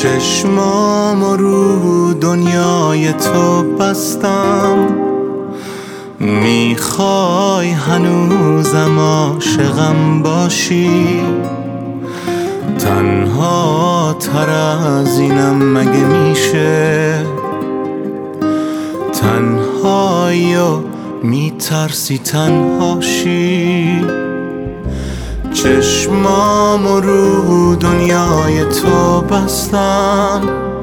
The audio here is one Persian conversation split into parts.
چشمامو رو دنیای تو بستم، میخوای هنوزم عاشقم باشی؟ تنها تر از اینم مگه میشه؟ تنهایی و میترسی تنهاشی؟ چشمامو رو دنیای تو بستم،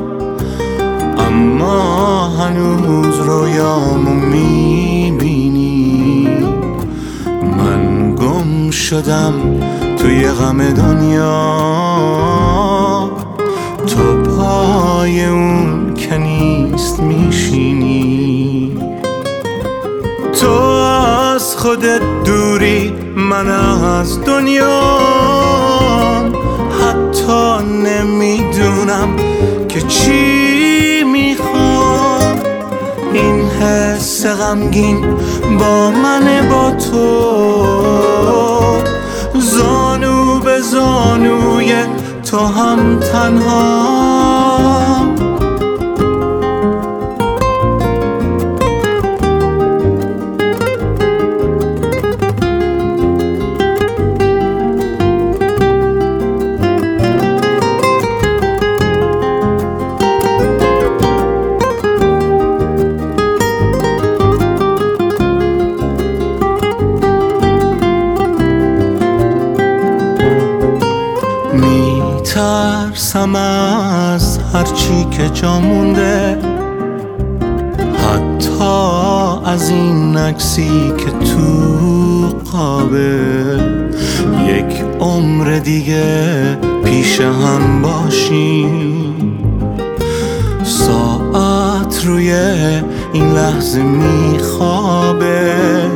اما هنوز رویامو میبینی. من گم شدم توی غم دنیا، تو پای اون که نیست میشینی. تو از خودت دوری، من از دنیا، حتی نمیدونم که چی میخوام. این حس غمگین با من با تو، زانو به زانوی تو هم تنها. میترسم از هرچی که جا مونده، حتی از این عکسی که تو قابه. یک عمر دیگه پیش هم باشیم، ساعت روی این لحظه میخوابه.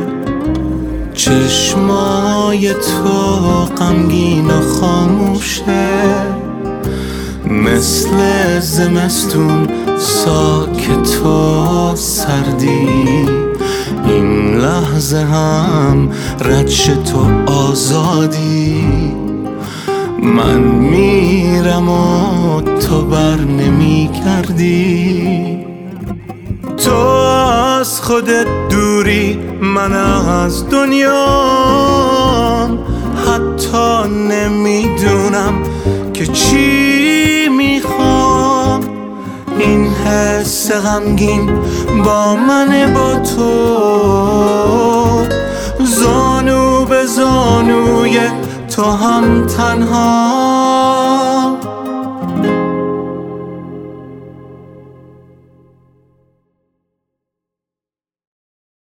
چشمای تو غمگین و خاموشه، مثل زمستون ساکت و سردی. این لحظه هم ردش تو آزادی. من میرم و تو بر نمی کردی. تو از خودت دوری، من از دنیا، حتی نمیدونم که چی میخوام. این حس غمگین با من با تو، زانو به زانوی تو هم تنها.